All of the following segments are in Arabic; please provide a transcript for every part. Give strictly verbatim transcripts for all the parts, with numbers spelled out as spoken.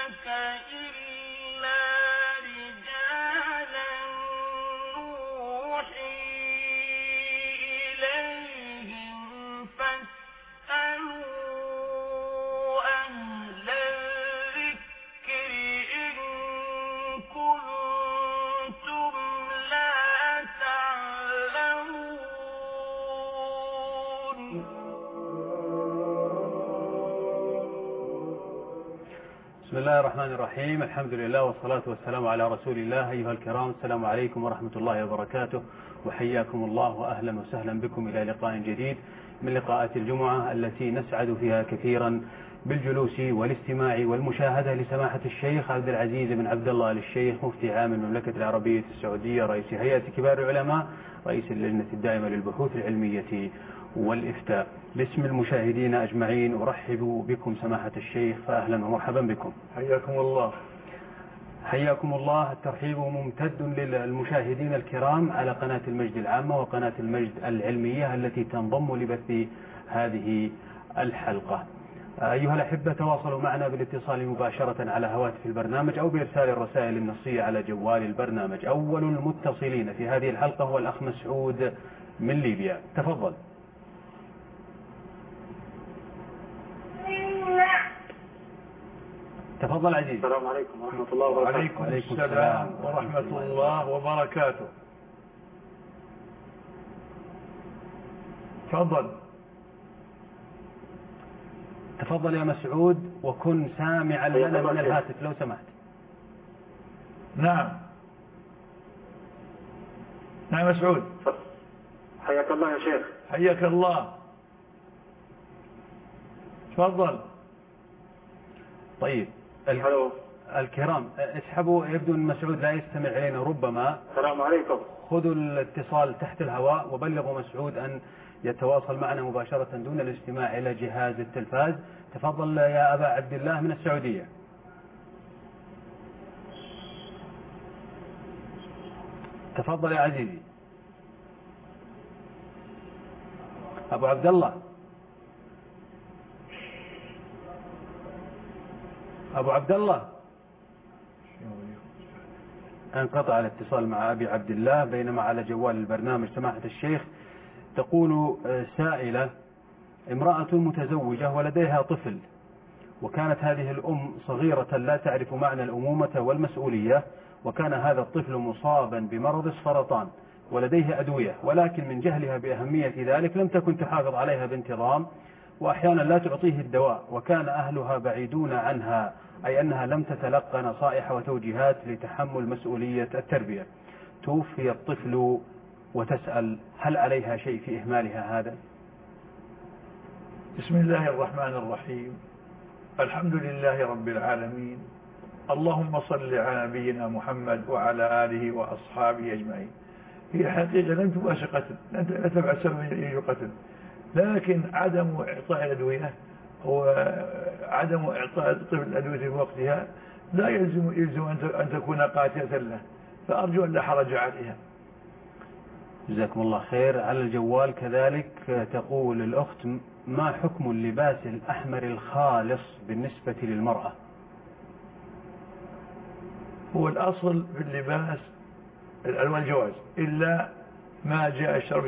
بسم الله الرحمن الرحيم. الحمد لله والصلاة والسلام على رسول الله. أيها الكرام، السلام عليكم ورحمة الله وبركاته، وحياكم الله وأهلا وسهلا بكم إلى لقاء جديد من لقاءات الجمعة التي نسعد فيها كثيرا بالجلوس والاستماع والمشاهدة لسماحة الشيخ عبد العزيز بن عبد الله آل الشيخ مفتي عام المملكة العربية السعودية، رئيس هيئة كبار العلماء، رئيس اللجنة الدائمة للبحوث العلمية والإفتاء. باسم المشاهدين أجمعين أرحب بكم سماحة الشيخ، فأهلا ومرحبا بكم. حياكم الله. حياكم الله. الترحيب ممتد للمشاهدين الكرام على قناة المجد العامة وقناة المجد العلمية التي تنضم لبث هذه الحلقة. أيها الأحبة، تواصلوا معنا بالاتصال مباشرة على هواتف البرنامج أو بإرسال الرسائل النصية على جوال البرنامج. أول المتصلين في هذه الحلقة هو الأخ مسعود من ليبيا، تفضل. تفضل عزيز. السلام عليكم ورحمة الله وبركاته. وعليكم السلام ورحمة الله وبركاته. تفضل. تفضل يا مسعود، وكن سامعا لنا من الهاتف لو سمحت. نعم نعم مسعود. حياك الله يا شيخ. حياك الله. تفضل. طيب الكرام، اسحبوا، يبدو أن مسعود لا يستمع إلينا ربما. السلام عليكم. خذوا الاتصال تحت الهواء وبلغوا مسعود أن يتواصل معنا مباشرة دون الاستماع إلى جهاز التلفاز. تفضل يا أبا عبد الله من السعودية. تفضل يا عزيزي. أبو عبد الله. أبو عبد الله. انقطع الاتصال مع أبي عبد الله، بينما على جوال البرنامج سماحة الشيخ تقول سائلة: امرأة متزوجة ولديها طفل، وكانت هذه الأم صغيرة لا تعرف معنى الأمومة والمسؤولية، وكان هذا الطفل مصابا بمرض السرطان ولديه أدوية، ولكن من جهلها بأهمية ذلك لم تكن تحافظ عليها بانتظام، وأحيانا لا تعطيه الدواء، وكان أهلها بعيدون عنها، أي أنها لم تتلقى نصائح وتوجيهات لتحمل مسؤولية التربية. توفي الطفل وتسأل: هل عليها شيء في إهمالها هذا؟ بسم الله الرحمن الرحيم. الحمد لله رب العالمين. اللهم صل على نبينا محمد وعلى آله وأصحابه أجمعين. هي حقيقة لم تباشر قتل، لم تبعث سبب قتل، لكن عدم إعطاء الأدوية وعدم إعطاء الطفل الأدوية في وقتها لا يلزم, يلزم أن تكون قاتلة له، فأرجو أن لا حرج عليها. جزاكم الله خير. على الجوال كذلك تقول الأخت: ما حكم اللباس الأحمر الخالص بالنسبة للمرأة؟ هو الأصل في اللباس الألوان الجواز، إلا ما جاء الشرع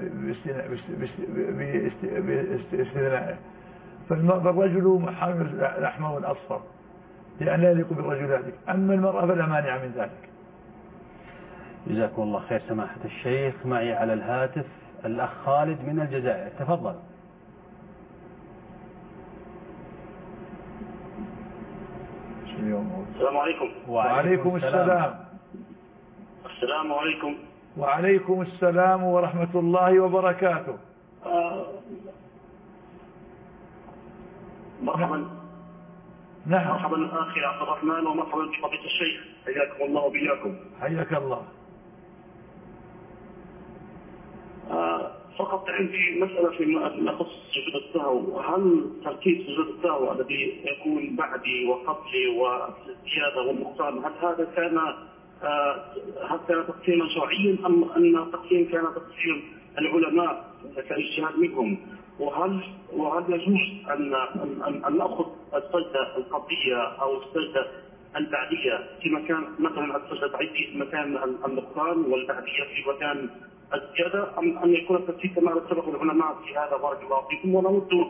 باستثنائه. فالرجل حامل الأحمر والأصفر لأن لا يليق بالرجل ذلك، أما المرأة فلا مانع من ذلك. جزاكم الله خير سماحة الشيخ. معي على الهاتف الأخ خالد من الجزائر، تفضل. السلام عليكم. وعليكم السلام. السلام عليكم. وعليكم السلام ورحمة الله وبركاته. آه. مرحبا. نعم. مرحبا أخي عبد الرحمن، ومرحبا بفضيلة الشيخ، حياكم الله وبياكم. حياك الله. آه فقط عندي مسألة فيما يخص سجود السهو. هل ترتيب سجود السهو الذي يكون بعدي وقبلي والزيادة والنقصان، هل هذا كان آه هل كان تقسيما شرعيا أم أن التقسيم كان تقسيم العلماء كاجتهاد منهم؟ وهل وهل يجوز أن أن أن نأخذ السجدة القبلية أو السجدة البعدية في مكان مثلا السجدة البعدية في مكان النقصان والبعدية في مكان الزيادة، أم أن يكون التفسير كما اتفق العلماء في هذا؟ بارك الله فيكم. ونود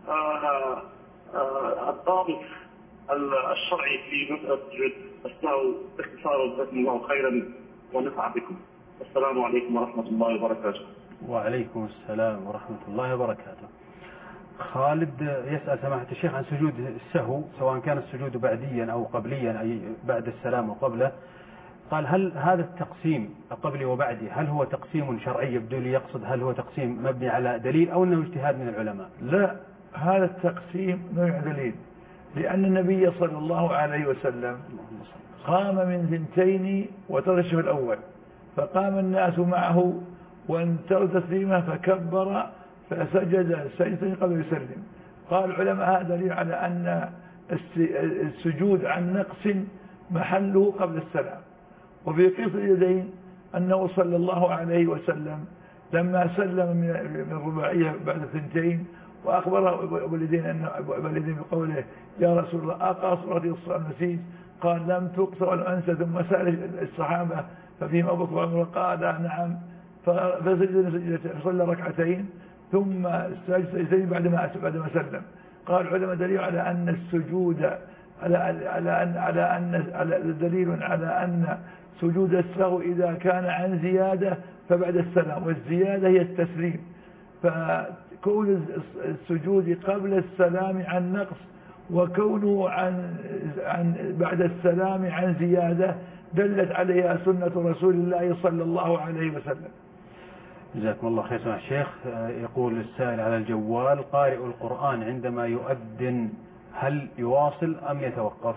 الضابط الشرعي في مسألة السهو باختصار، جزاكم الله خيرا ونفع بكم. السلام عليكم ورحمة الله وبركاته. وعليكم السلام ورحمة الله وبركاته. خالد يسأل سماحة الشيخ عن سجود السهو، سواء كان السجود بعديا أو قبليا أي بعد السلام وقبله. قال هل هذا التقسيم قبلي وبعدي هل هو تقسيم شرعي؟ يبدو لي يقصد هل هو تقسيم مبني على دليل أو أنه اجتهاد من العلماء؟ لا، هذا التقسيم نوع دليل، لأن النبي صلى الله عليه وسلم قام من ثنتين وترك الأول، فقام الناس معه وانتهوا تسليمه فكبر فسجد سجدة قبل يسلم. قال العلماء هذا دليل على أن السجود عن نقص محله قبل السلام. وفي قصة اليدين أنه صلى الله عليه وسلم لما سلم من الرباعية بعد الثنتين وأخبر أبو اليدين أن أبو اليدين بقوله يا رسول الله أقصرت الصلاة نسيت؟ قال لم تقصر ولم أنسى. ثم سأل الصحابة ففيهم أبو بكر وعمر قال نعم، فسجد فصلى ركعتين ثم سجد سجدتين بعد ما بعد ما سلم. قال العلماء دليل على أن السجود على على أن على أن على دليل على أن سجود السهو إذا كان عن زيادة فبعد السلام، والزيادة هي التسليم. فكون السجود قبل السلام عن نقص وكونه عن عن بعد السلام عن زيادة دلت عليها سنة رسول الله صلى الله عليه وسلم. جزاكم الله خير سماحة الشيخ. يقول السائل على الجوال قارئ القرآن عندما يؤذن هل يواصل أم يتوقف؟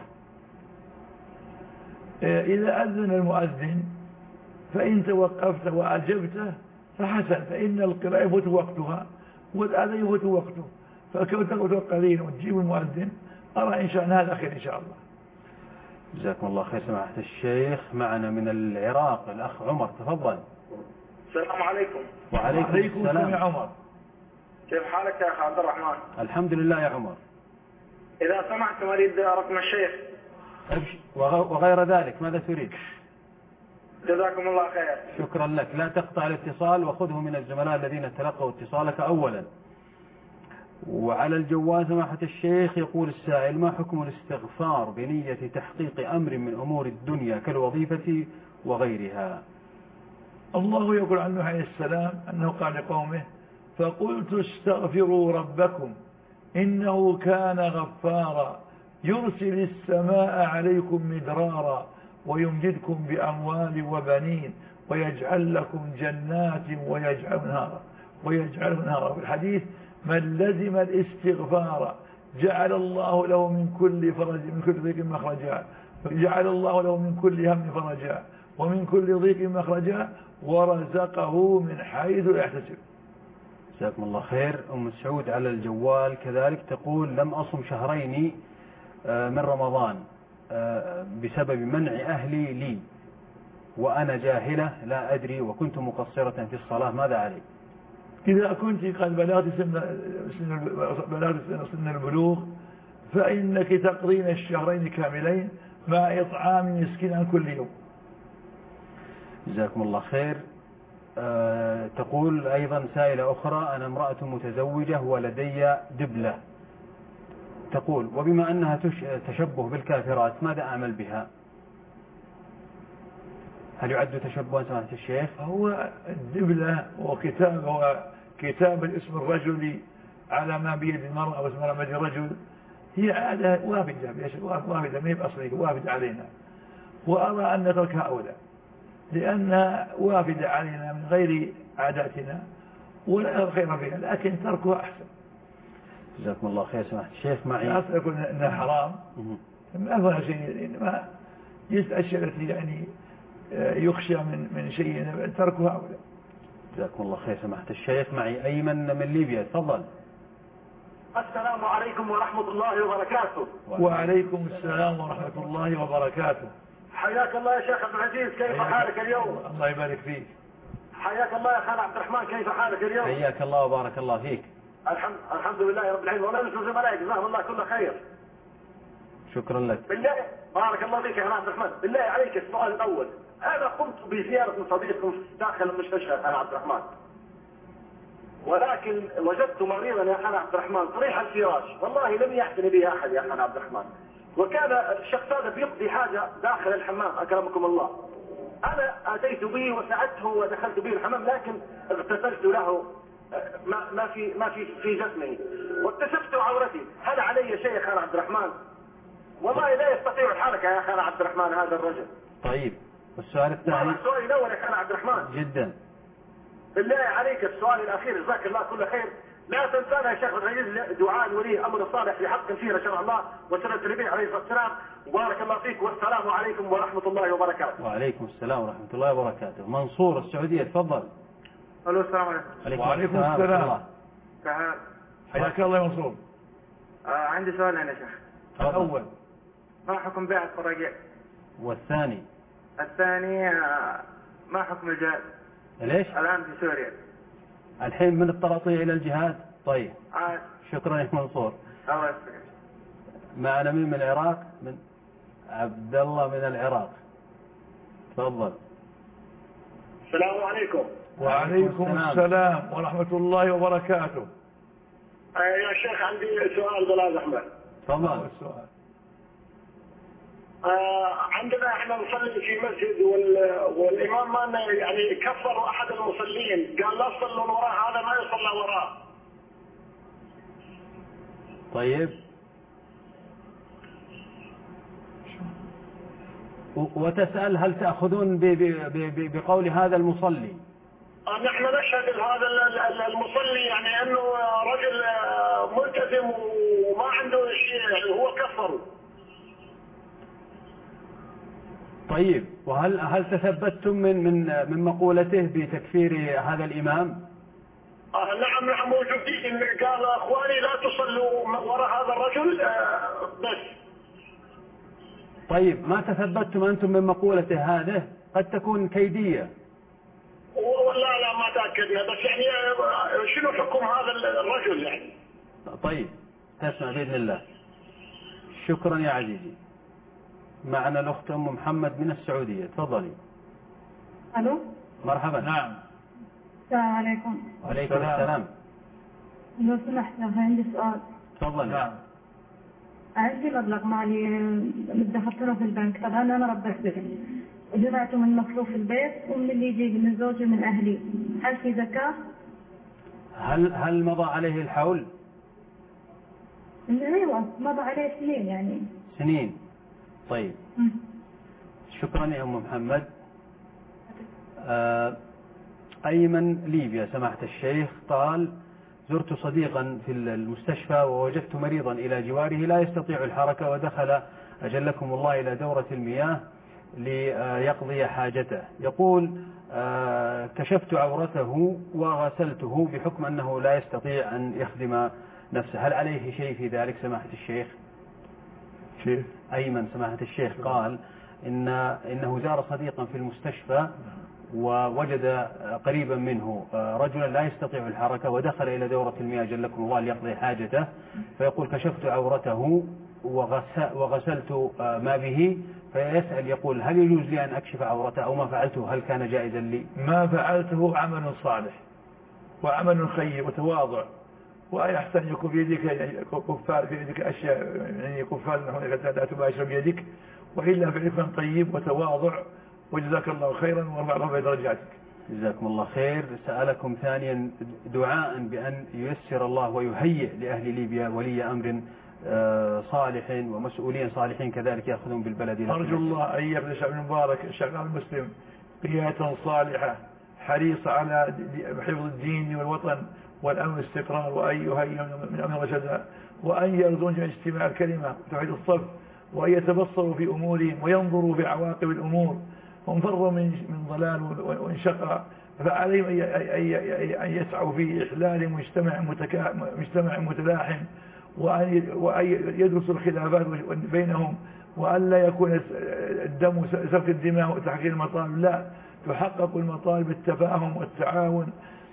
إذا أذن المؤذن فإن توقفت وأجبته فحسن، فإن القراءة يفوت وقتها والأذان يفوت وقته، فكون تقول قليل وتجيب المؤذن أرى إن شاء الله هذا خير إن شاء الله. جزاكم الله خير سماحة الشيخ. معنا من العراق الأخ عمر، تفضل. السلام عليكم. وعليكم, وعليكم السلام يا عمر. كيف حالك يا أخ عبد الرحمن؟ الحمد لله يا عمر. إذا سمحت أريد رقم الشيخ وغير ذلك، ماذا تريد؟ جزاكم الله خير. شكرا لك. لا تقطع الاتصال وخذه من الزملاء الذين تلقوا اتصالك أولا. وعلى الجوال سماحة الشيخ يقول السائل ما حكم الاستغفار بنية تحقيق أمر من أمور الدنيا كالوظيفة وغيرها؟ الله يقول عن نوح عليه السلام أنه قال لقومه فقلت استغفروا ربكم إنه كان غفارا يرسل السماء عليكم مدرارا ويمددكم بأموال وبنين ويجعل لكم جنات ويجعل نهارا ويجعل نهارا. في الحديث من لزم الاستغفار جعل الله له من كل فرج من كل ضيق مخرجا، جعل الله له من كل هم فرجا ومن كل ضيق مخرجا ورزقه من حيث لا يحتسب. جزاكم الله خير. أم سعود على الجوال كذلك تقول لم أصم شهرين من رمضان بسبب منع أهلي لي وأنا جاهلة لا أدري وكنت مقصرة في الصلاة، ماذا علي؟ إذا كنت قد بلغت سن بلغت سن البلوغ فإنك تقضين الشهرين كاملين مع إطعام مسكين عن كل يوم. جزاكم الله خير. أه تقول أيضا سائلة أخرى أنا امرأة متزوجة ولدي دبلة، تقول وبما أنها تشبه بالكافرات ماذا أعمل بها؟ هل يعد تشبها سماحة الشيخ؟ هو الدبلة وكتاب هو كتاب الاسم الرجل على ما بيد المرأة واسم المرأة بيد الرجل، هي عادة وافدة وافدة ما هي بأصلية وافدة علينا، وأرى أن نتركها أولى لأنها وافدة علينا من غير عاداتنا ولا خير فيها، لكن تركها أحسن. جزاكم الله خير سماحة الشيخ. معي لا أصل يكون أنها حرام ما فيها شيء، إنما الأشياء التي يعني يخشى من من شيء تركها أولى. جزاكم الله خير سماحة الشيخ. معي أيمن من ليبيا، تفضل. السلام عليكم ورحمة الله وبركاته. وعليكم السلام ورحمة الله وبركاته. حياك الله يا شيخ عبد العزيز، كيف حالك اليوم؟ الله يبارك فيك. حياك الله يا خال عبد الرحمن، كيف حالك اليوم؟ حياك الله وبارك الله فيك. الحمد الحمد لله رب العالمين، ولا ننسى زملائي جزاهم الله كل خير. شكرا لك. بالله بارك الله فيك يا عبد الرحمن، بالله عليك السؤال الاول، انا قمت بزياره من صديقكم داخل المستشفى انا عبد الرحمن، ولكن وجدت مريضا يا اخي عبد الرحمن طريح الفراش، والله لم يحزن به احد يا اخي عبد الرحمن، وكان الشخص هذا بيقضي حاجه داخل الحمام اكرمكم الله. انا اتيت به وساعدته ودخلت به الحمام، لكن اغتسلت له ما ما في ما في في جسمه واكتشفت عورتي، هل علي شيء يا اخي عبد الرحمن؟ والله لا يستطيع الحركه يا اخي عبد الرحمن هذا الرجل. طيب والسؤال الثاني؟ السؤال الاول يا اخي عبد الرحمن جدا بالله عليك السؤال الاخير جزاك الله كل خير، لا تنسانا يا شيخ العزيز دعاء ولي امر صالح في حق فينا شرع الله وسنه النبي عليه الصلاه والسلام، وبارك الله فيك والسلام عليكم ورحمه الله وبركاته. وعليكم السلام ورحمه الله وبركاته. منصور السعوديه تفضل. الو السلام عليكم. وعليكم السلام. تعال. حياك الله يا منصور. آه عندي سؤالين يا شيخ. الاول ما حكم بيع الطراقيع؟ والثاني؟ الثاني آه ما حكم الجهاد؟ ليش؟ الان في سوريا. الحين من الطراطيع الى الجهاد. طيب آه. شكرا يا منصور. الله يسلمك. معنا مين من العراق؟ من عبد الله من العراق. تفضل. السلام عليكم. وعليكم السلام ورحمة الله وبركاته. يا شيخ عندي سؤال بلاغ احمد. تفضل. السؤال. آه عندنا احنا نصلي في مسجد والامام مالنا يعني كفر احد المصلين، قال لا تصلون وراه، هذا ما يصلى وراه. طيب وتسأل هل تأخذون بقول هذا المصلي؟ نحن نشهد هذا المصلي يعني انه رجل ملتزم وما عنده شيء، يعني هو كفر. طيب وهل هل تثبتتم من من من مقولته بتكفير هذا الإمام؟ آه نعم نعم موجودين، قال اخواني لا تصلوا وراء هذا الرجل آه بس. طيب ما تثبتتم أنتم من مقولته هذه؟ قد تكون كيدية. لا لا ما تأكدنا، بس يعني شنو حكم هذا الرجل يعني؟ طيب تسمع بإذن الله. شكرا يا عزيزي. معنا الأخت أم محمد من السعودية. تفضلي. ألو. مرحبا. نعم. السلام عليكم. وعليكم السلام. لو سمحت عندي سؤال. تفضلي. نعم. عندي مبلغ مالي مدخرته في البنك، طبعا أنا ربيت به وجمعته من مصروف البيت ومن اللي يجي من زوجي من أهلي، هل في زكاة؟ هل هل مضى عليه الحول؟ ايوه مضى عليه سنين يعني. سنين. طيب. م. شكرا يا أم محمد. آه أيمن ليبيا سماحة الشيخ قال: زرت صديقا في المستشفى ووجدت مريضا إلى جواره لا يستطيع الحركة، ودخل أجلكم الله إلى دورة المياه ليقضي حاجته. يقول: كشفت عورته وغسلته بحكم أنه لا يستطيع أن يخدم نفسه، هل عليه شيء في ذلك سماحة الشيخ؟ شيخ أيمن سماحة الشيخ قال إن إنه زار صديقا في المستشفى ووجد قريبا منه رجلا لا يستطيع الحركة ودخل إلى دورة المياه جلكم الله ليقضي حاجته، فيقول: كشفت عورته وغسلت ما به، فيسأل يقول: هل يجوز لي أن أكشف عورته أو ما فعلته هل كان جائزا لي؟ ما فعلته عمل صالح وعمل خير وتواضع، ويحسن يكون في يدك كفار في يدك أشياء يعني كفار لا تباشر بيدك، وإلا فعلك طيب وتواضع، وجزاك الله خيرا ورفع الله بدرجاتك. جزاكم الله خير. سألكم ثانيا دعاء بأن ييسر الله ويهيئ لأهل ليبيا ولي أمر صالح ومسؤولين صالحين كذلك يأخذون بالبلد. أرجو الله أن يقضي الشعب المبارك الشعب المسلم قيادة صالحة حريصة على حفظ الدين والوطن والأمن والاستقرار، وأن يهيئ من أمر رشدا، وأن يرزون جميع اجتماع الكلمة وتوحيد الصف، وأن يتبصروا في أمورهم وينظروا في عواقب الأمور، هم فروا من من ضلال وانشقاء، فعليهم أن يسعوا في إحلال مجتمع مجتمع متلاحم، وأن يدرسوا الخلافات بينهم، وأن لا يكون الدم سفك الدماء وتحقيق المطالب، لا، تحقق المطالب بالتفاهم والتعاون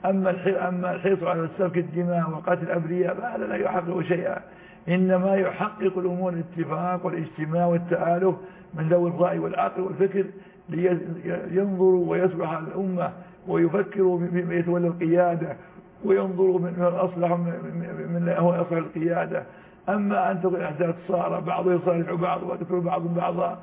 أما أما الحرص على سفك الدماء وقتل الأبرياء فهذا لا يحقق شيئا، إنما يحقق الأمور الاتفاق والاجتماع والتآلف من ذوي الرأي والعقل والفكر لينظروا ويصلح الأمة ويفكروا بما يتولى القيادة وينظروا من الأصلح من هو أصلح القيادة. أما أن تقول أحداث صار بعض يصالح بعض وتكفر بعض بعضا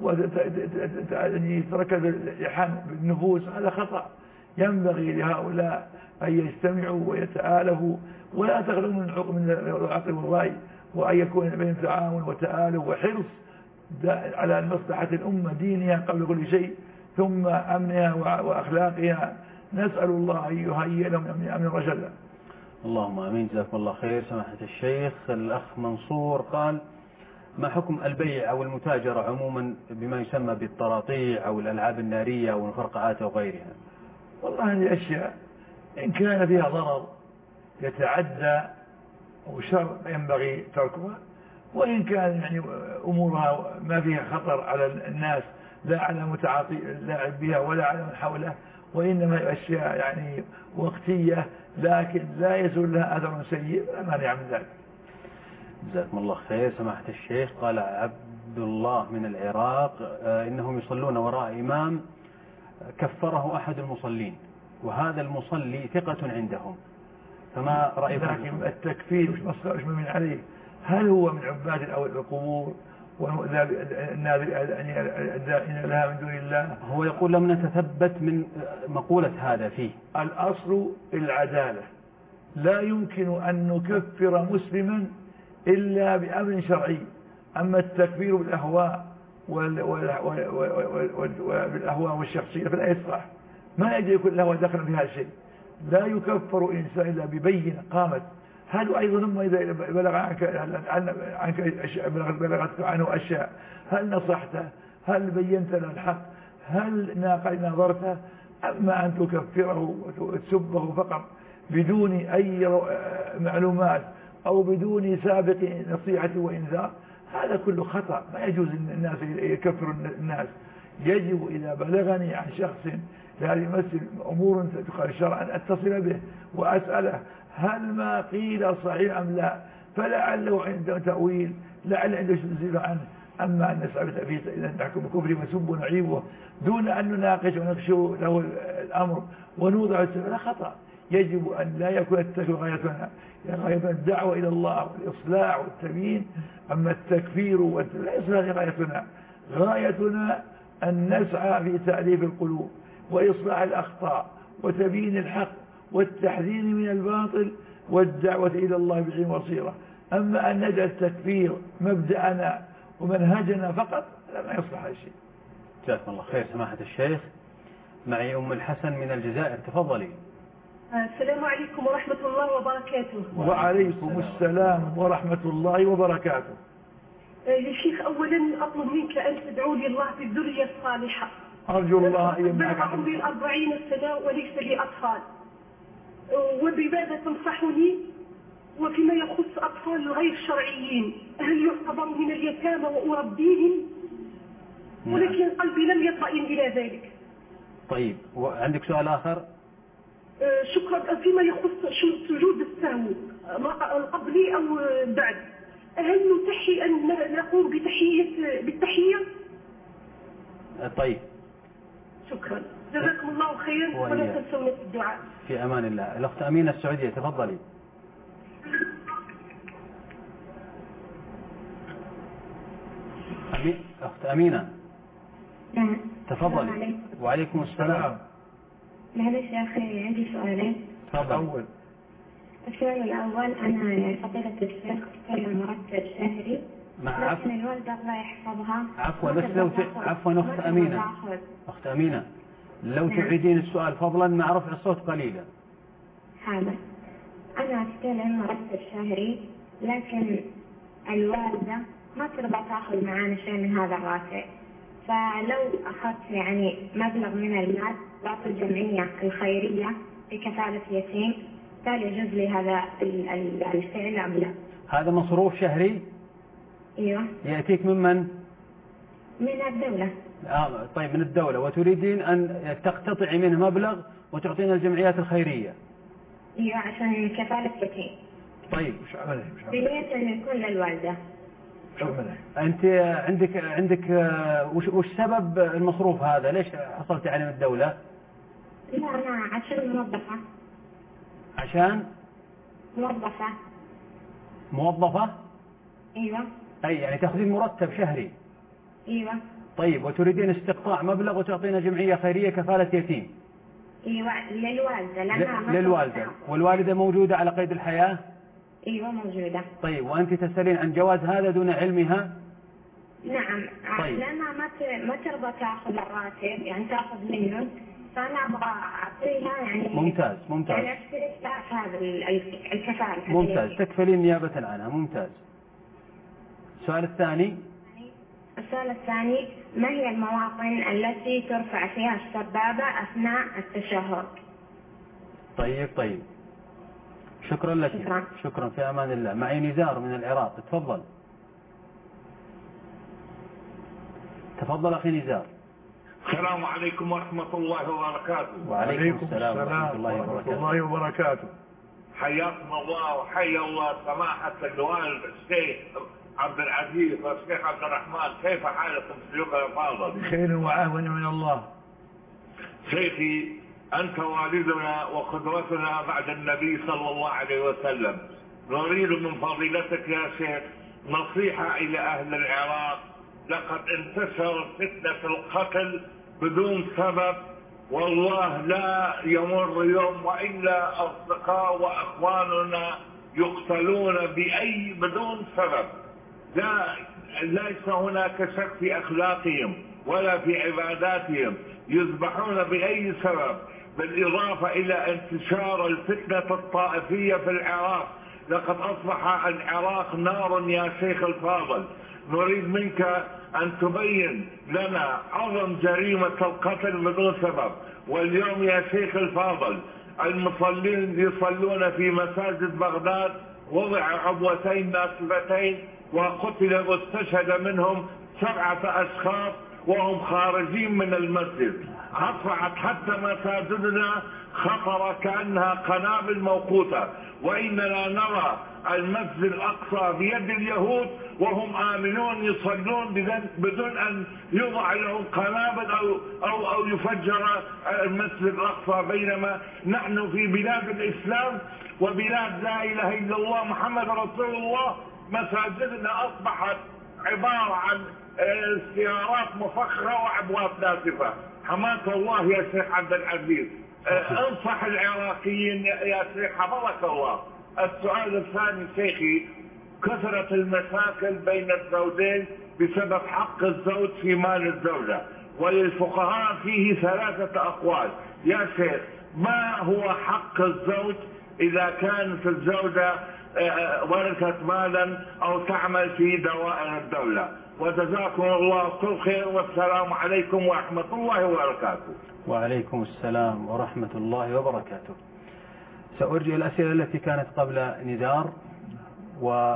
وتركز اللحان بالنفوس، هذا خطأ. ينبغي لهؤلاء أن يجتمعوا ويتآلفوا ولا تخلوا من العقل والرأي، وأن يكون بين تعاون وتآلف وحرص على مصلحة الأمة دينها قبل كل شيء ثم أمنها وأخلاقها. نسأل الله أن يهيئ لهم أمن رشدا. اللهم آمين. جزاكم الله خير سماحة الشيخ. الأخ منصور قال: ما حكم البيع أو المتاجرة عموما بما يسمى بالطراطيع أو الألعاب النارية أو الفرقعات أو غيرها؟ والله هذه أشياء إن كان فيها ضرر يتعدى أو شر ينبغي تركها، وإن كان يعني أمورها ما فيها خطر على الناس لا على متعاطي اللاعب بها ولا على من حوله، وإنما أشياء يعني وقتية لكن لا يزول لها أثر سيء لا مانع من ذلك. جزاكم الله خير سماحة الشيخ. قال عبد الله من العراق: إنهم يصلون وراء إمام كفره أحد المصلين وهذا المصلي ثقة عندهم، فما رأيكم؟ لكن التكفير مش مسخر مش مؤمن عليه. هل هو من عباد القبور والداعين لها من دون الله؟ هو يقول لم نتثبت من مقولة هذا فيه. الأصل العدالة، لا يمكن أن نكفر مسلما إلا بأمر شرعي. أما التكفير بالأهواء والأهواء والشخصية فلا يصلح، ما يجري كل هو دخل في هذا الشيء. لا يكفر إنسان إلا ببينة قامت. هل أيضا ثم إذا بلغ عنك عنك أشياء بلغت عنه أشياء، هل نصحته؟ هل بينت له الحق؟ هل ناظرته؟ أما أن تكفره وتسبه فقط بدون أي معلومات أو بدون سابق نصيحة وإنذار، هذا كله خطأ. ما يجوز أن الناس يكفروا الناس. يجب إذا بلغني عن شخص لا يمثل أمور تقال شرعا أتصل به وأسأله هل ما قيل صحيح أم لا، فلعله عنده تأويل، لعل عنده تنزيل عنه. أما أن نسأل فيه إذا نحكم بكفره ونسب ونعيبه دون أن نناقش ونخشو له الأمر ونوضع السبب، خطأ. يجب أن لا يكون التكفير غايتنا، غايتنا الدعوة إلى الله والإصلاح والتبيين. أما التكفير والإصلاح غايتنا، غايتنا أن نسعى في تأليف القلوب وإصلاح الأخطاء وتبيين الحق والتحذير من الباطل والدعوة إلى الله بعلم وبصيرة. أما أن نجعل التكفير مبدأنا ومنهجنا فقط لا ما يصلح هذا الشيء. جزاكم الله خير سماحة الشيخ. معي أم الحسن من الجزائر، تفضلي. السلام عليكم ورحمة الله وبركاته. وعليكم السلام ورحمة الله وبركاته. يا شيخ أولا أطلب منك أن تدعو لي الله بالذرية الصالحة. أرجو الله أن يمنحك. بلغ عمري الأربعين سنة وليس لي أطفال، وبماذا تنصحني وفيما يخص أطفال غير شرعيين؟ هل يعتبر من اليتامى وأربيهم؟ ولكن قلبي لم يطمئن إلى ذلك. طيب وعندك سؤال آخر؟ شكرا. فيما يخص سجود السهو قبلي أو بعد، هل نتحي أن نقوم بتحية بالتحية؟ طيب شكرا، جزاكم الله خيرا ولا تنسونا في الدعاء. في أمان الله. الأخت أمينة السعودية، تفضلي. أمي... أخت أمينة نعم تفضلي. وعليكم السلام. معلش يا أخي عندي سؤالين. تفضل. السؤال الأول، أنا فضيلة الشيخ أتكلم مرتب شهري مع لكن الوالدة الله يحفظها. عفوا بس لو ت... عفوا أخت أمينة أخت أمينة لو نعم. تعيدين السؤال فضلا مع رفع الصوت قليلا. حاضر. أنا أتكلم مرتب شهري لكن الوالدة ما ترضى تأخذ معانا شيء من هذا الراتب، فلو أخذت يعني مبلغ من المال بعطي الجمعية الخيرية بكفالة يتيم، هل يجوز لي هذا الفعل أم لا؟ هذا مصروف شهري؟ ايوه. يأتيك من من؟ من الدولة. آه طيب من الدولة، وتريدين أن تقتطعي منه مبلغ وتعطينا الجمعيات الخيرية. ايوه عشان كفالة يتيم. طيب مش عمله مش عمله بنية انه يكون للوالدة. مش عمله. انت عندك عندك وش وش سبب المصروف هذا؟ ليش حصلت عليه من الدولة؟ لا انا عشان موظفة. عشان موظفة. موظفة؟ ايوه. اي يعني تاخذين مرتب شهري. ايوه. طيب وتريدين استقطاع مبلغ وتعطينا جمعية خيرية كفالة يتيم. ايوه للوالدة لانها للوالدة. والوالدة موجودة على قيد الحياة؟ ايوه موجودة. طيب وانت تسألين عن جواز هذا دون علمها؟ نعم. طيب. لانها ما ما ترضى تاخذ الراتب يعني تاخذ منه، فانا ابغى اعطيها يعني. ممتاز ممتاز. يعني اشترك هذا الكفالة. ممتاز تكفلين نيابة عنها. ممتاز. السؤال الثاني. السؤال الثاني ما هي المواطن التي ترفع فيها السبابة أثناء التشهد؟ طيب طيب شكرا لك. شكرا. شكرا في أمان الله. معي نزار من العراق. تفضل تفضل أخي نزار. السلام عليكم ورحمة الله وبركاته. وعليكم السلام ورحمة الله وبركاته. الله وبركاته. حياكم الله وحيا الله سماحة الوالد الشيخ عبد العزيز والشيخ عبد الرحمن، كيف حالكم شيوخنا الفاضل؟ بخير وعافية من الله. شيخي أنت والدنا وقدوتنا بعد النبي صلى الله عليه وسلم، نريد من فضيلتك يا شيخ نصيحة إلى أهل العراق. لقد انتشر فتنة القتل بدون سبب، والله لا يمر يوم وإلا أصدقاء وأخواننا يقتلون بأي بدون سبب. لا ليس هناك شك في أخلاقهم ولا في عباداتهم، يذبحون بأي سبب، بالإضافة إلى انتشار الفتنة الطائفية في العراق. لقد أصبح العراق نار يا شيخ الفاضل. نريد منك أن تبين لنا عظم جريمة القتل بدون سبب. واليوم يا شيخ الفاضل المصلين يصلون في مساجد بغداد وضع عبوتين ناسفتين وقتل واستشهد منهم سبعة أشخاص وهم خارجين من المسجد. أصبحت حتى مساجدنا خطرة كأنها قنابل موقوتة، وإننا نرى المسجد الأقصى بيد اليهود وهم آمنون يصلون بدون أن يوضع لهم قنابل أو, أو, أو يفجر المسجد الأقصى، بينما نحن في بلاد الإسلام وبلاد لا إله إلا الله محمد رسول الله مساجدنا أصبحت عبارة عن سيارات مفخرة وعبوات ناسفة. حماك الله يا شيخ عبد العزيز. انصح العراقيين يا شيخ حفظك الله. السؤال الثاني شيخي، كثرة المشاكل بين الزوجين بسبب حق الزوج في مال الزوجة، وللفقهاء فيه ثلاثة أقوال. يا شيخ ما هو حق الزوج إذا كانت الزوجة ورثت مالا أو تعمل في دوائر الدولة؟ وجزاكم الله كل خير والسلام عليكم ورحمة الله وبركاته. وعليكم السلام ورحمة الله وبركاته. سأرجع الأسئلة التي كانت قبل نزار و...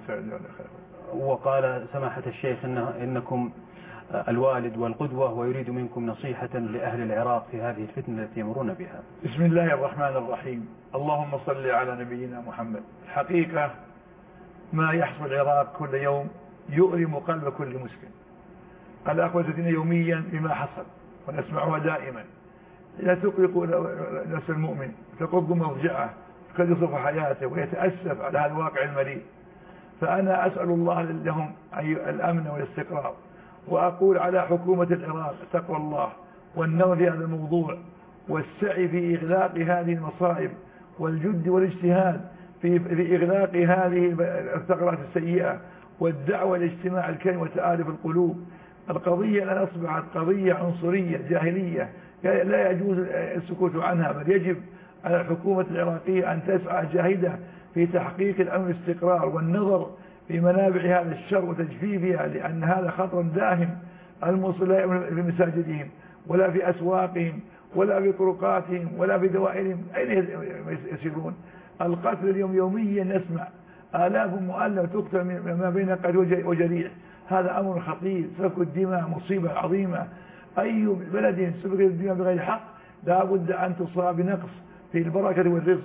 وقال سماحة الشيخ إن... إنكم الوالد والقدوة ويريد منكم نصيحة لأهل العراق في هذه الفتنة التي يمرون بها. بسم الله الرحمن الرحيم. اللهم صل على نبينا محمد. الحقيقة ما يحصل العراق كل يوم يؤلم قلب كل مسلم. قد أخوتنا يوميا بما حصل ونسمعها دائما. لا تقلق نفس المؤمن، تقض مرجعه، قد يصرف حياته ويتأسف على هذا الواقع المريض. فأنا أسأل الله لهم الأمن والاستقرار، وأقول على حكومة العراق تقوى الله والنظر في هذا الموضوع والسعي في إغلاق هذه المصائب والجد والاجتهاد في, في إغلاق هذه الثغرات السيئة والدعوة لاجتماع الكلمة وتآلف القلوب. القضية الآن أصبحت قضية عنصرية جاهلية لا يجوز السكوت عنها، بل يجب على الحكومة العراقية أن تسعى جاهدة في تحقيق الأمن والاستقرار والنظر في منابع هذا الشر وتجفيفها، لأن هذا خطر داهم الموصل لا في مساجدهم ولا في أسواقهم ولا في طرقاتهم ولا في دوائرهم. أين يسيرون؟ القتل اليوم يوميا نسمع آلاف مؤلف تقتل ما بين قتل وجريح. هذا أمر خطير. سفك الدماء مصيبة عظيمة. أي بلد سفك الدماء بغير حق لا بد أن تصاب بنقص في البركة والرزق،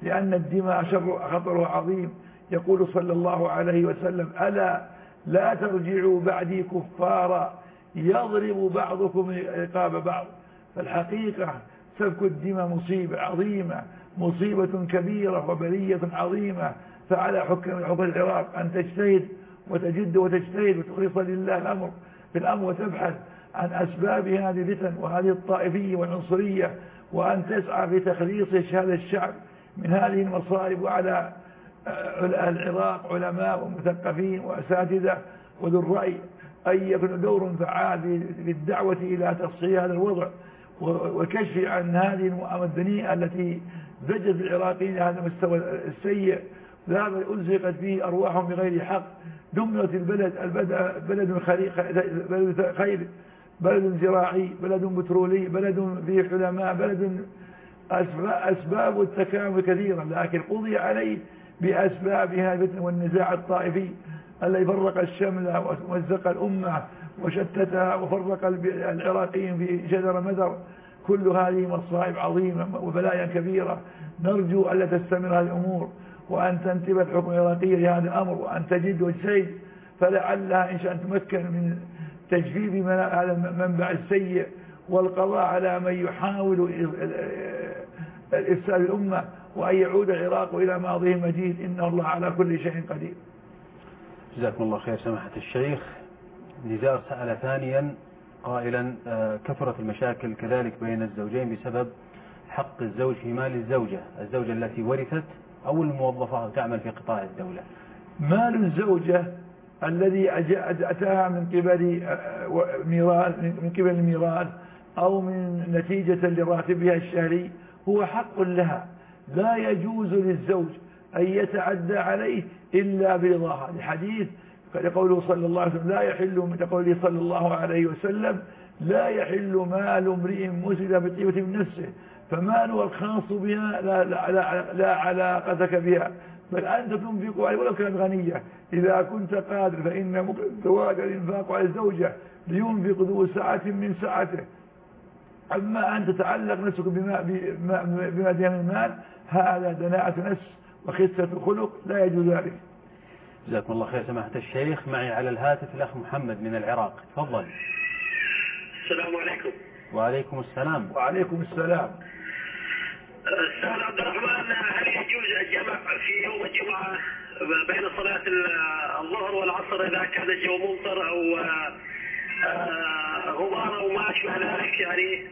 لأن الدماء شر خطرها عظيم. يقول صلى الله عليه وسلم: ألا لا ترجعوا بعدي كفارا يضرب بعضكم رقاب بعض. فالحقيقة سفك الدماء مصيبة عظيمة، مصيبة كبيرة وبلية عظيمة. فعلى حكم حكم العراق أن تجتهد وتجد وتجتهد وتخلص لله الأمر في الأمر، وتبحث عن أسباب هذه الفتن وهذه الطائفية والعنصرية، وأن تسعى في تخليص هذا الشعب من هذه المصائب. وعلى العراق علماء ومثقفين وأساتذة وذو الرأي أن يكون دور فعال في الدعوة إلى تصحيح هذا الوضع وكشف عن هذه المؤامرة الدنيئة التي زجت العراقيين هذا المستوى السيء، ذهب ألزقت فيه أرواحهم بغير حق، دمرت البلد بلد خير، بلد زراعي، بلد بترولي، بلد فيه علماء، بلد أسباب التكامل كثيرا، لكن قضي عليه بأسباب هذه الفتن والنزاع الطائفي الذي فرق الشمل ومزق الأمة وشتتها وفرق العراقيين في شجر مدر. كل هذه مصائب عظيمة وبلايا كبيرة. نرجو ألا تستمر هذه الأمور، وأن تنتبه الحكم العراقي لهذا الأمر، وأن تجد وتجتهد، فلعلها إن شاء الله تمكن من تجفيف هذا المنبع السيء والقضاء على من يحاول إفساد الأمة، وأن يعود العراق إلى ماضيه المجيد. إن الله على كل شيء قدير. جزاكم الله خير سماحة الشيخ. نزار سأل ثانيا قائلا: كثرت المشاكل كذلك بين الزوجين بسبب حق الزوج في مال الزوجة الزوجة التي ورثت أو الموظفة تعمل في قطاع الدولة. مال الزوجة الذي أتاها من قبل ميراث من قبل الميراث أو من نتيجة لراتبها الشهري هو حق لها، لا يجوز للزوج أن يتعدى عليه إلا برضاها، لحديث قوله صلى الله عليه وسلم: لا يحل قوله صلى الله عليه وسلم: لا يحل مال امرئ مسلم بطيبة من نفسه، فماله الخاص بها لا, لا, لا, لا علاقتك بها، بل أنت تنفق عليه ولو كانت غنية إذا كنت قادر، فإن زواج الإنفاق على الزوجة لينفق ذو سعة من سعته. أما أن تتعلق نفسك بما بما دين المال هذا دناءة نفس وخسة خلق، لا يجوز ذلك. جزاكم الله خير سماحة الشيخ. معي على الهاتف الأخ محمد من العراق، تفضل. السلام عليكم. وعليكم السلام. وعليكم السلام. أستاذ عبد الرحمن، هل يجوز الجمع في يوم الجمعة بين صلاة الظهر والعصر إذا كان الجو ممطر أو غبار أو ما أشبه ذلك؟ يعني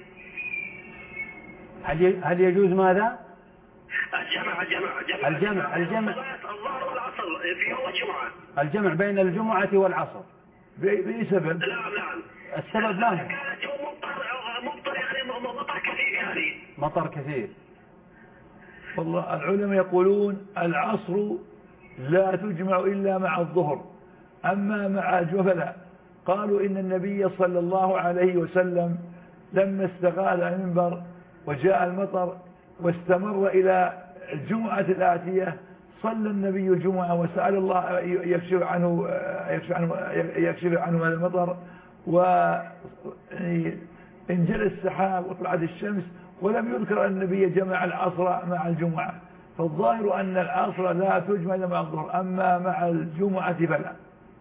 هل هل يجوز ماذا؟ الجمع الجمع الجمع الجمع الجمع الظهر والعصر في يوم الجمعة، الجمع بين الجمعة والعصر بأي سبب؟ نعم نعم. السبب ما هو؟ كان الجو ممطر ممطر يعني مطر كثير يعني مطر كثير. والله العلماء يقولون العصر لا تجمع إلا مع الظهر، أما مع الجمعة قالوا إن النبي صلى الله عليه وسلم لما استغال المنبر وجاء المطر واستمر إلى الجمعة الآتية صلى النبي الجمعة وسأل الله يكشف عنه يكشف عنه يكشف عنه هذا المطر، وانجلى السحاب وطلعت الشمس، ولم يذكر أن النبي جمع العصر مع الجمعة. فالظاهر أن العصر لا تجمع مع الظهر، أما مع الجمعة فلا.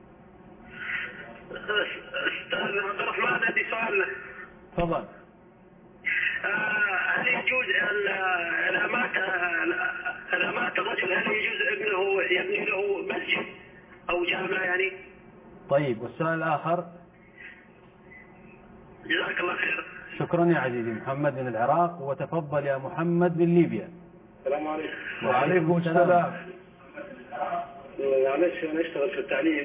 أستاذ عبد الرحمن عندي سؤال. تفضل. هل يجوز إذا مات إذا مات الرجل هل يجوز ابنه يبني له مسجد أو جامع يعني؟ طيب، والسؤال الآخر؟ جزاك الله خير. شكرا يا عزيزي محمد من العراق. وتفضل يا محمد من ليبيا. السلام عليكم. وعليكم السلام. معلش أنا أشتغل في التعليم،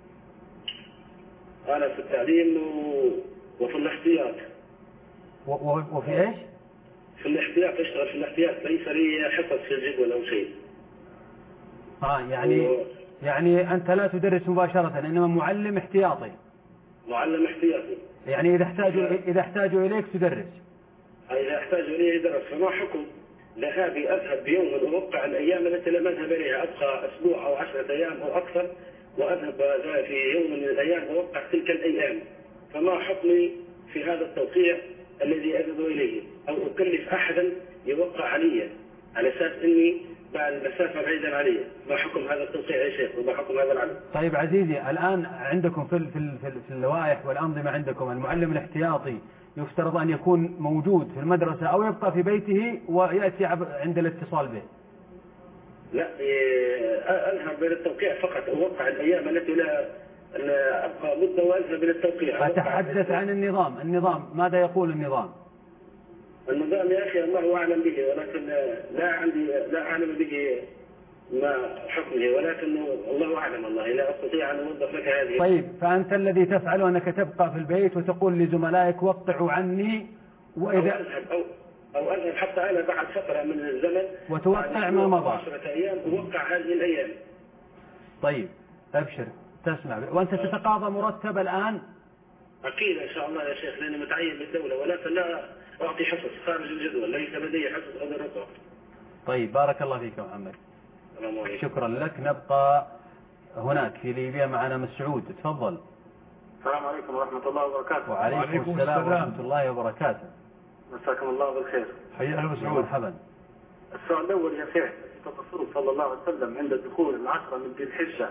أنا في التعليم وفي الاحتياط. وفي إيش؟ في الاحتياط، أشتغل في الاحتياط، ليس لي حصص في الجدول أو شيء. آه يعني و... يعني أنت لا تدرس مباشرة، إنما معلم احتياطي. معلم احتياطي. يعني إذا احتاجوا إذا احتاجوا إليك تدرس. إذا احتاجوا إلي أدرس، فما حكم ذهابي أذهب بيوم وأوقع الأيام التي لم أذهب إليها، أبقى أسبوع أو عشرة أيام أو أكثر وأذهب في يوم من الأيام أوقع تلك الأيام، فما حكمي في هذا التوقيع الذي أذهب إليه؟ أو أكلف أحدا يوقع علي على أساس إني بعد المسافة بعيدا علي. ما حكم هذا التوقيع يا شيخ وما حكم هذا العدد؟ طيب عزيزي، الآن عندكم في في في, في اللوائح والأنظمة عندكم المعلم الاحتياطي يفترض أن يكون موجود في المدرسة أو يبقى في بيته ويأتي عند الاتصال به. لا، أذهب إلى التوقيع فقط، أوقع الأيام التي لا أبقى مدة وأذهب إلى التوقيع. أتحدث عن النظام. النظام ماذا يقول النظام؟ النظام يا أخي الله أعلم به، ولكن لا عندي لا أعلم به ما حكمه، ولكن الله أعلم والله لا أستطيع أن أوضح لك هذه. طيب، فأنت الذي تفعل أنك تبقى في البيت وتقول لزملائك وقعوا عني، وإذا أو أذهب أو أو أذهب حتى أنا بعد فترة من الزمن وتوقع ما مضى عشرة أيام أوقع هذه الأيام. طيب أبشر تسمع، وأنت تتقاضى مرتب الآن؟ أكيد إن شاء الله يا شيخ، لأني متعين بالدولة، ولكن لا أعطي حصص خارج الجدول، ليس لدي حصص هذا الرقم. طيب بارك الله فيك يا محمد، شكرا لك. نبقى هناك في ليبيا معنا مسعود، تفضل. السلام عليكم ورحمة الله وبركاته. وعليكم, وعليكم السلام, السلام ورحمة الله وبركاته. مساكم الله بالخير. حيا أهلا مسعود. مرحبا. السؤال الأول يا شيخ، الرسول صلى الله عليه وسلم عند دخول العشرة من ذي الحجة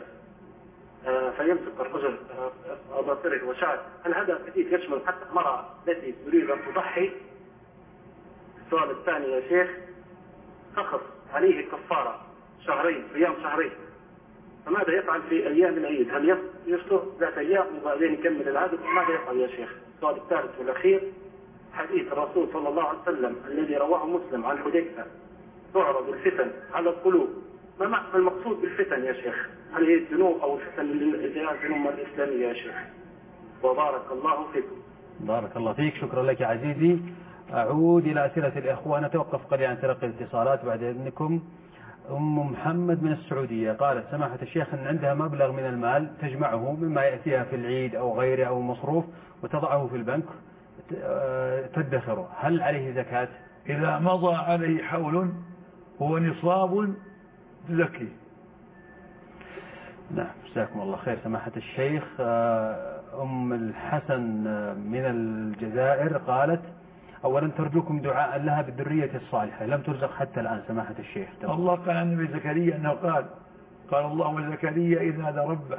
فيمسك الرجل أظافره وشعره، هل هذا الحديث يشمل حتى المرأة التي تريد أن تضحي؟ السؤال الثاني يا شيخ، شخص عليه كفارة شهرين صيام شهرين، فماذا يفعل في أيام العيد؟ هل يفطر ذات أيام وبعدين يكمل العدد؟ ماذا يفعل يا شيخ؟ السؤال الثالث والأخير، حديث الرسول صلى الله عليه وسلم الذي رواه مسلم عن حذيفة تعرض الفتن على القلوب، ما معنى المقصود بالفتن يا شيخ؟ هل هي الذنوب أو الفتن اللي هي الأمة الإسلامية يا شيخ؟ وبارك الله فيكم. بارك الله فيك، شكرا لك يا عزيزي. أعود إلى أسئلة الإخوة، نتوقف قليلا عن تلقي الاتصالات بعد إذنكم. أم محمد من السعودية قالت: سماحة الشيخ أن عندها مبلغ من المال تجمعه مما يأتيها في العيد أو غيره أو مصروف وتضعه في البنك تدخره، هل عليه زكاة؟ إذا مضى عليه حول هو نصاب تزكي. نعم، جزاكم الله خير سماحة الشيخ. أم الحسن من الجزائر قالت: أولا ترجوكم دعاء لها بالذرية الصالحة، لم ترزق حتى الآن سماحة الشيخ. الله قال عن النبي زكريا أنه قال قال الله وزكريا إذ نادى ربه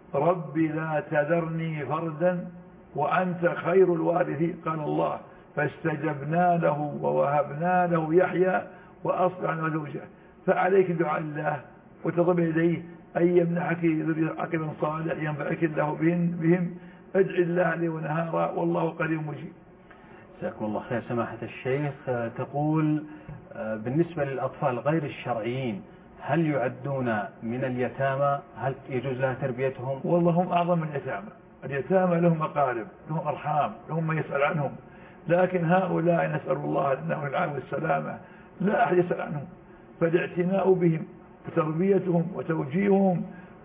ربي لا تذرني فردا وأنت خير الوارثين، قال الله فاستجبنا له ووهبنا له يحيى وأصلحنا زوجه. فعليك دعاء الله وتضم إليه أن يمنحك ذرية عقبا صالح ينفعك الله بهم, بهم ادعي الله لي ونهارا والله قريب مجيب. جزاكم الله خير سماحة الشيخ. تقول: بالنسبة للأطفال غير الشرعيين هل يعدون من اليتامى؟ هل يجوز لها تربيتهم؟ والله هم أعظم من اليتامى. اليتامى لهم أقارب، لهم أرحام، لهم من يسأل عنهم، لكن هؤلاء نسأل الله لهم العافية والسلامة لا أحد يسأل عنهم، فالاعتناء بهم وتربيتهم وتوجيههم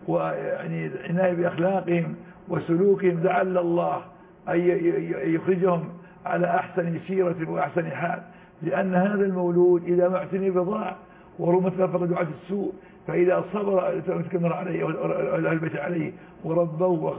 ويعني العناية بأخلاقهم وسلوكهم لعل الله أن يخرجهم على أحسن سيرة وأحسن حال، لأن هذا المولود إذا ما اعتني بضاع ورمت فقد دعاة السوء، فإذا صبر تكمل عليه والألبت عليه وربوه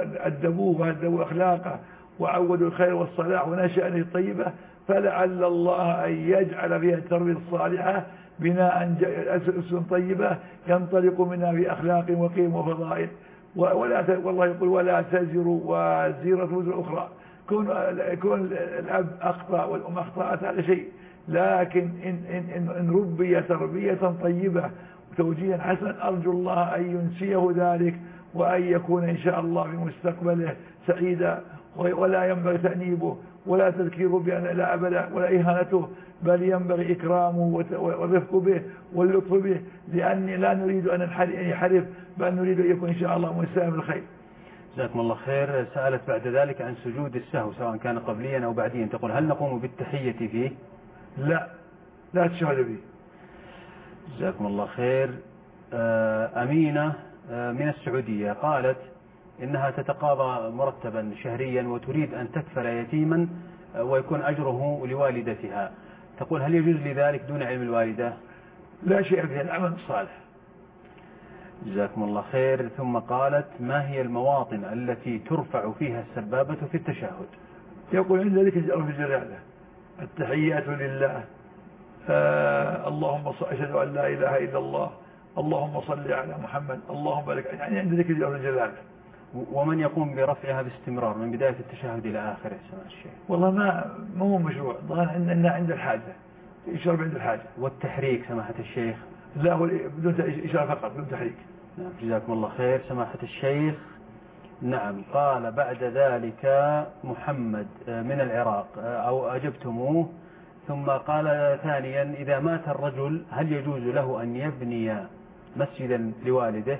وأدبوه وهدبوا أخلاقه وعودوا الخير والصلاح ونشأ له الطيبة، فلعل الله أن يجعل فيها التربية الصالحة بناء أسس طيبة ينطلق منها في أخلاق وقيم وفضائل. ولا والله يقول: ولا تزر وزيرة وزر أخرى. كون كون الأب أخطأ والأم أخطأت هذا شيء، لكن إن, إن, إن ربي تربية طيبة وتوجيها حسنا أرجو الله أن ينسيه ذلك وأن يكون إن شاء الله في مستقبله سعيدا، ولا ينبغي تأنيبه ولا تذكيره بأن لا أبدا ولا إهانته، بل ينبغي إكرامه والرفق به واللطف به، لأني لا نريد أن ينحرف بل نريد أن يكون إن شاء الله مساهم الخير. جزاكم الله خير. سألت بعد ذلك عن سجود السهو سواء كان قبليا أو بعديا، تقول: هل نقوم بالتحية فيه؟ لا لا تشهد به. جزاكم الله خير. أمينة من السعودية قالت إنها تتقاضى مرتبا شهريا وتريد أن تكفل يتيما ويكون أجره لوالدتها، تقول: هل يجوز لذلك دون علم الوالدة؟ لا شيء في العمل الصالح. جزاكم الله خير. ثم قالت: ما هي المواطن التي ترفع فيها السبابة في التشهد؟ يقول عند ذلك الجر في الجلالة: التحيات لله آه اللهم صل أشهد أن لا إله إلا الله، اللهم صل على محمد، اللهم بارك، يعني عند ذكر الجلال. ومن يقوم برفعها باستمرار من بداية التشهد إلى آخره سماحة الشيخ؟ والله ما ما هو مشروع، عندنا عند الحاجة، إشارة عند الحاجة. والتحريك سماحة الشيخ؟ لا، هو بدون إشارة فقط بدون تحريك. نعم جزاكم الله خير سماحة الشيخ. نعم. قال بعد ذلك محمد من العراق أو أجبتموه، ثم قال ثانيا إذا مات الرجل هل يجوز له أن يبني مسجدا لوالده؟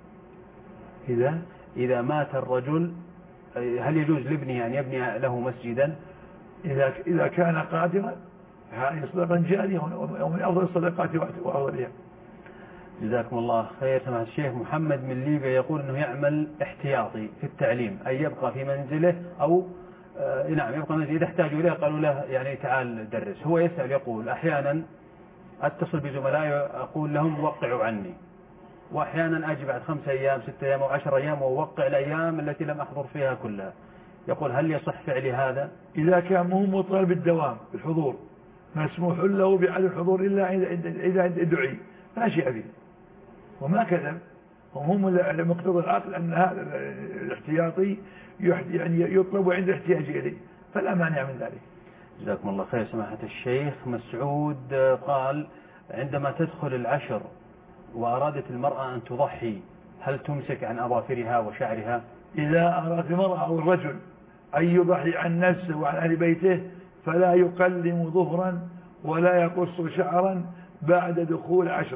إذا إذا مات الرجل هل يجوز لابنه أن يبني له مسجدا؟ إذا إذا كان قادرا هذه صدقة جارية ومن أفضل الصدقات وأفضلها. جزاكم الله خير سماحة الشيخ. محمد من ليبيا يقول أنه يعمل احتياطي في التعليم، أي يبقى في منزله أو آه نعم يبقى منزله، إذا احتاجوا إليه قالوا له يعني تعال درس. هو يسأل يقول أحيانا أتصل بزملائي أقول لهم وقعوا عني، وأحيانا أجي بعد خمسة أيام ستة أيام أو عشر أيام ووقع الأيام التي لم أحضر فيها كلها. يقول هل يصح فعلي هذا؟ إذا كان مو مطالب بالدوام بالحضور مسموح له بعدم الحضور إلا إذا دعي لا شيء فيه وما كذب. وهم مقتضى العقل أن هذا الاحتياطي يعني يطلب عند احتياج إليه، فلا مانع من ذلك. جزاكم الله خير سماحة الشيخ. مسعود قال عندما تدخل العشر وأرادت المرأة أن تضحي هل تمسك عن أظافرها وشعرها؟ إذا أرادت المرأة أو الرجل أن يضحي عن نفسه وعن أهل بيته فلا يقلم ظهرا ولا يقص شعرا بعد دخول عشر.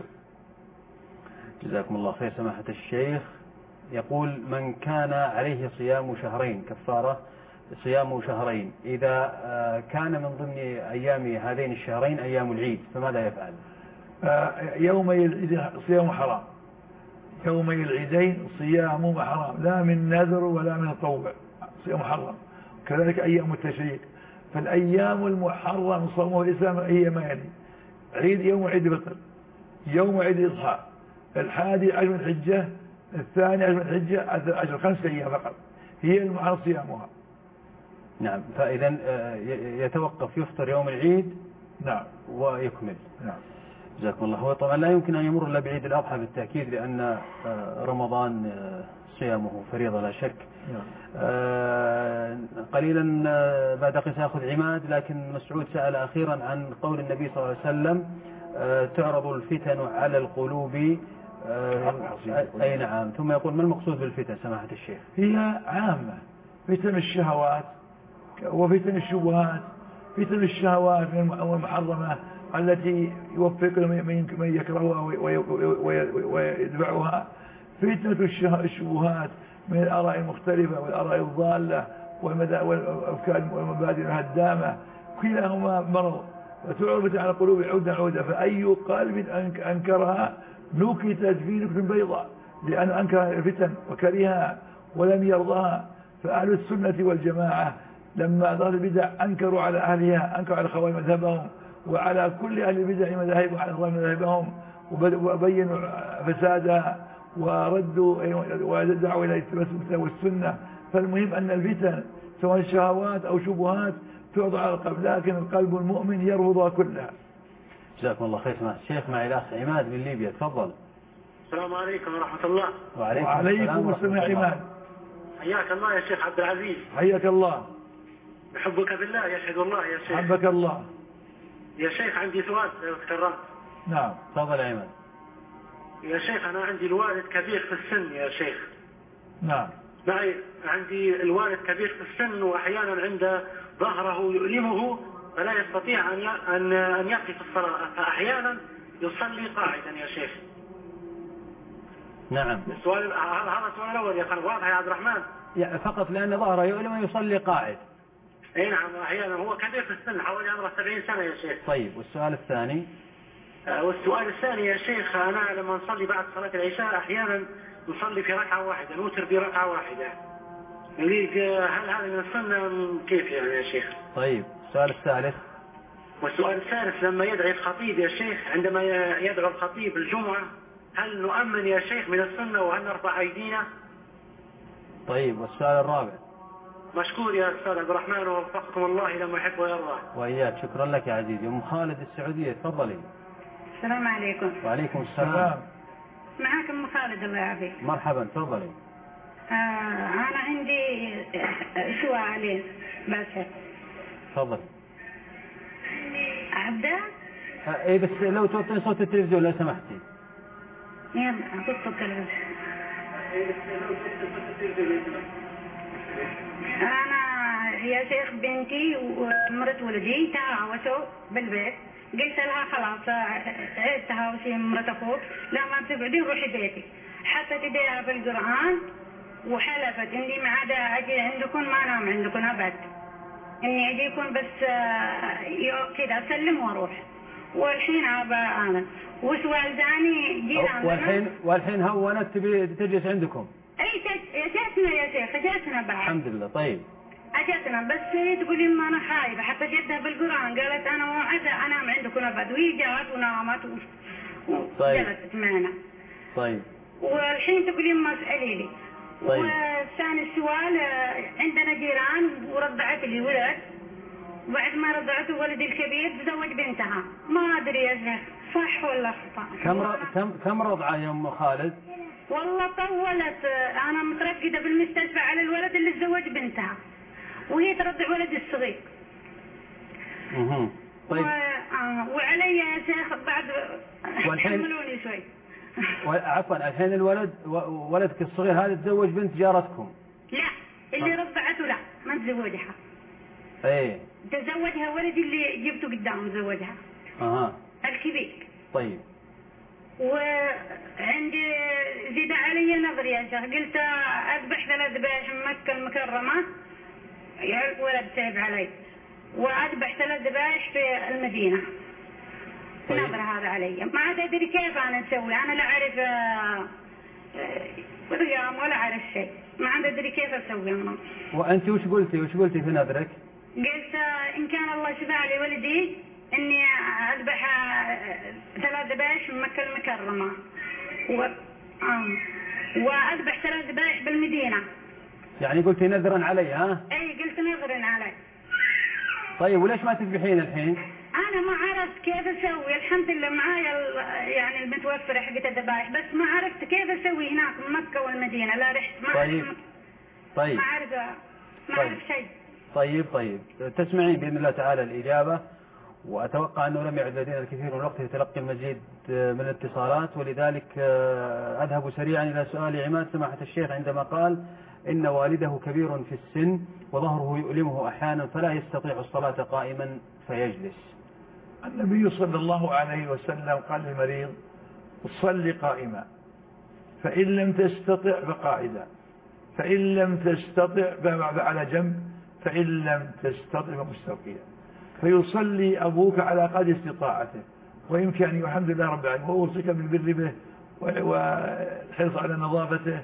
جزاكم الله خير سماحة الشيخ. يقول من كان عليه صيام شهرين كفارة صيام شهرين، إذا كان من ضمن أيام هذين الشهرين أيام العيد فماذا يفعل؟ يومي العيد صيام حرام، يومي العيدين صيام حرام، لا من نذر ولا من تطوع، صيام حرام. كذلك أيام التشريق. فالأيام المحرم صومه الإسلام هي ما يلي: عيد يوم عيد الفطر، يوم عيد الإضحى، الحادي عشر من الحجة، الثاني عشر من الحجة، عشر خمسة أيام فقط هي المحرم صيامها. نعم. فإذا يتوقف يفطر يوم العيد نعم ويكمل. نعم. جزاكم الله. هو طبعا لا يمكن أن يمر إلا بعيد الأضحى بالتأكيد، لأن رمضان صيامه فريضة لا شك. نعم. قليلا بعد قيس أخذ عماد، لكن مسعود سأل أخيرا عن قول النبي صلى الله عليه وسلم تعرض الفتن على القلوب. أي نعم. ثم يقول ما المقصود بالفتن سماحة الشيخ؟ هي عامة، فتن الشهوات وفتن الشبهات. فتن الشهوات والمحرمة التي يوفق من يكرهها ويدفعها، فتنة الشبهات من الآراء المختلفة والآراء الضالة والأفكار والمبادئ الهدامة، كلاهما مرض وتعرض على قلوب عودة عودة. فأي قلب أنكرها نكتت في نكت بيضاء، لأن أنكر الفتن وكرهها ولم يرضاها. فأهل السنة والجماعة لما ظهر البدع أنكروا على أهلها، أنكروا على خوارج مذهبهم وعلى كل أهل البدع مذاهبهم وعلى خوارج مذاهبهم، وبينوا فسادها وردوا ودعوا إلى الكتاب والسنة. فالمهم أن الفتن سواء الشهوات أو شبهات توضع على القلب، لكن القلب المؤمن يرفضها كلها. جزاكم الله خير سماحة الشيخ. معي الأخ عماد من ليبيا، تفضل. السلام عليكم ورحمة الله. وعليكم, وعليكم السلام يا عماد. حياك الله يا شيخ عبد العزيز. حياك الله. بحبك بالله يشهد الله يا شيخ. حبك الله يا شيخ. عندي سؤال لو تكرمت. نعم تفضل يا عماد. يا شيخ أنا عندي الوالد كبير في السن يا شيخ. نعم. معي عندي الوالد كبير في السن، وأحيانا عند ظهره يؤلمه فلا يستطيع أن أن أن يقف الصلاة، فأحيانا يصلي قاعدا يا شيخ. نعم. السؤال هذا السؤال الأول يا أخي، واضح يا عبد الرحمن؟ يعني فقط لأن ظهره يؤلم يصلي قاعد. اي نعم. أحيانا هو كبير في السن حوالي عمره سبعين سنة يا شيخ. طيب والسؤال الثاني؟ آه والسؤال الثاني يا شيخ، أنا لما نصلي بعد صلاة العشاء أحيانا نصلي في ركعة واحدة، نوتر بركعة واحدة. هل هذا من السنة كيف يعني يا شيخ؟ طيب السؤال الثالث؟ والسؤال الثالث لما يدعي الخطيب يا شيخ، عندما يدعو الخطيب الجمعة هل نؤمن يا شيخ من السنة وهل نرفع أيدينا؟ طيب والسؤال الرابع؟ مشكور يا أستاذ عبد الرحمن، ووفقكم الله إلى ما يحب ويرضى. وإياك، شكرا لك يا عزيزي. أم خالد السعودية، تفضلي. السلام عليكم. وعليكم السلام. معك أم خالد الله يعافيك. مرحبا، تفضلي. آه أنا عندي سؤالين بس. تفضلي. أبدأ؟ آه إيه بس لو توطين صوت التلفزيون لو سمحتي. يلا أحط التلفزيون. أنا يا شيخ بنتي ومرت ولدي تهاوشوا بالبيت، قلت لها خلاص عيد تهاوشي مرت أخوك، لا ما تبعدي روحي بيتي. حطت ايديها في القرآن وحلفت اني ما عاد اجي عندكم، ما نام عندكم ابد، اني اجيكم بس كذا اسلم واروح. والحين ابى انا وسؤال ثاني جينا والحين والحين هونت تبي تجلس عندكم؟ اي جاتنا يا شيخ، جاتنا بعد الحمد لله. طيب اجتنا، بس هي تقول لي ما انا خايفه، حتى جدها بالقران قالت انا ما عاد انام عندكم ابد، وهي جات ونامت وجلست معنا. طيب والحين تقول لي ما اسالي لي. طيب. وثاني السؤال، عندنا جيران ورضعت لي ولد، وبعد ما رضعته ولدي الكبير تزوج بنتها، ما ادري يا شيخ صح ولا خطا. كم ر... كم كم رضعه يا ام خالد؟ والله طولت، انا مترقده بالمستشفى على الولد اللي تزوج بنتها، وهي ترضع ولدي الصغير. اها طيب. و... آه وعلي يا شيخ بعد حملوني شوي. عفوا، الحين الولد ولدك الصغير هذا تزوج بنت جارتكم؟ لا، اللي آه. رضعته لا ما تزوجها. ايه تزوجها ولدي اللي جبته قدامه تزوجها. اها الكبير. طيب. وعندي زيد علي نظر يا شيخ، قلت اذبح ثلاث ذبائح من مكة المكرمة، يا ولد سايب علي، واذبح ثلاث ذبائح في المدينة. طيب. نظر هذا علي، ما عاد ادري كيف انا اسوي، انا لا اعرف ريام ولا اعرف شيء، ما عاد ادري كيف اسوي انا. وانت وش قلتي وش قلتي في نظرك؟ قلت ان كان الله شفع لي ولدي اني اذبح ثلاث ذبائح من مكة المكرمة و... آه. واذبح ثلاث ذبائح بالمدينة. يعني قلتي نذرا علي ها؟ اي قلت نذرا علي. طيب وليش ما تذبحين الحين؟ انا ما عرفت كيف اسوي، الحمد لله معايا يعني المتوفرة حقت الذبائح، بس ما عرفت كيف اسوي هناك مكة والمدينة، لا رحت ما طيب. عرفت طيب ما عرفت ما طيب. عرفت شيء. طيب طيب تسمعين بإذن الله تعالى الإجابة، وأتوقع أنه لم يعد لدينا الكثير من الوقت لتلقي المزيد من الاتصالات، ولذلك أذهب سريعا إلى سؤال عماد سماحة الشيخ عندما قال إن والده كبير في السن وظهره يؤلمه أحيانا فلا يستطيع الصلاة قائما فيجلس. النبي صلى الله عليه وسلم قال للمريض صل قائما، فإن لم تستطع فقاعدا، فإن لم تستطع على جنب، فإن لم تستطع فمستلقيا. فيصلي أبوك على قدر استطاعته وإمكانه، والحمد لله رب العالمين. وأوصيك بالبر به والحرص على نظافته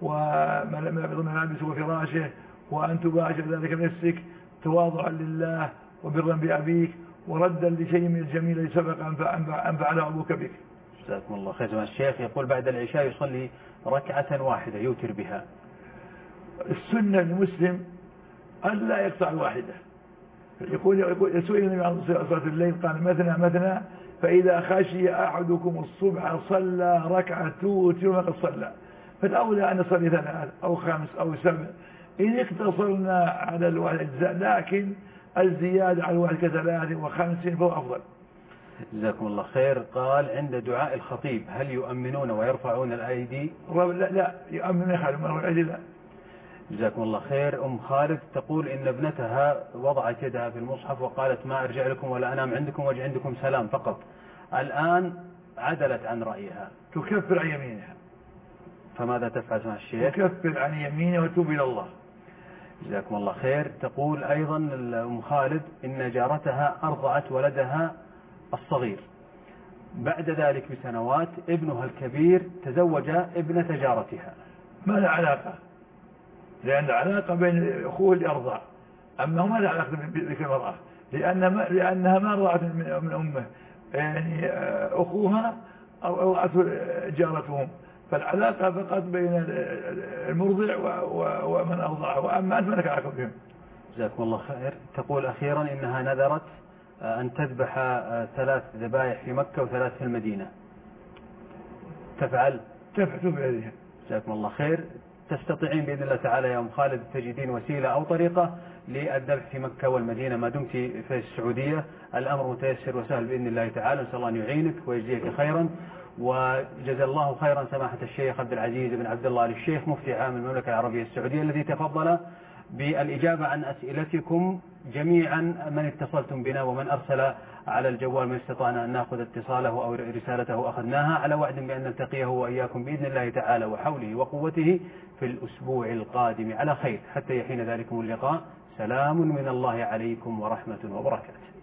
وملابسه وفراشه، وأن تباشر ذلك بنفسك تواضعا لله وبرا بأبيك وردا لشيء من الجميل الذي سبق أن فعله أبوك بك. جزاكم الله خير. سماحة الشيخ يقول بعد العشاء يصلي ركعة واحدة يوتر بها. السنة للمسلم أن لا يقطع الواحدة. يقول يقول سئل النبي عن صلاة الليل قال مثنى مثنى، فإذا خشي أحدكم الصبح صلى ركعة توتر ما قد صلى. فالأولى أن نصلي ثلاث أو خمس أو سبع إن اقتصرنا على الواحد، لكن الزيادة على الواحد كثلاث وخمس فهو أفضل. جزاكم الله خير. قال عند دعاء الخطيب هل يؤمنون ويرفعون الأيدي؟ لا لا يؤمنون يخالفون الأيدي لا. جزاكم الله خير. أم خالد تقول إن ابنتها وضعت يدها في المصحف وقالت ما أرجع لكم ولا أنام عندكم وجه عندكم سلام فقط، الآن عدلت عن رأيها، تكفر عن يمينها. فماذا تفعل مع الشيخ؟ تكفر عن يمينها وتوب إلى الله. جزاكم الله خير. تقول أيضا أم خالد إن جارتها أرضعت ولدها الصغير، بعد ذلك بسنوات ابنها الكبير تزوج ابنة جارتها. ما له علاقة، لأن العلاقة بين أخوه اللي أرضع، أما ما له علاقة بذلك المرأة، لأن ما لأنها ما رضعت من أمه، يعني أخوها أرضعته جارتهم، فالعلاقة فقط بين المرضع ومن أرضعه، وأما أنت ما لك علاقة بهم. جزاكم الله خير. تقول أخيرا إنها نذرت أن تذبح ثلاث ذبائح في مكة وثلاث في المدينة، تفعل؟ تفعل بهذه. جزاكم الله خير. تستطيعين بإذن الله تعالى يا أم خالد تجدين وسيلة أو طريقة للذبح في مكة والمدينة ما دمت في السعودية. الأمر متيسر وسهل بإذن الله تعالى، نسأل الله أن يعينك ويجزيك خيرا. وجزا الله خيرا سماحة الشيخ عبد العزيز بن عبد الله الشيخ مفتي عام المملكة العربية السعودية الذي تفضل بالإجابة عن أسئلتكم جميعا من اتصلتم بنا ومن أرسل على الجوال من استطعنا أن نأخذ اتصاله أو رسالته أخذناها، على وعد بأن نلتقيه وإياكم بإذن الله تعالى وحوله وقوته في الأسبوع القادم على خير. حتى يحين ذلكم اللقاء، سلام من الله عليكم ورحمة وبركاته.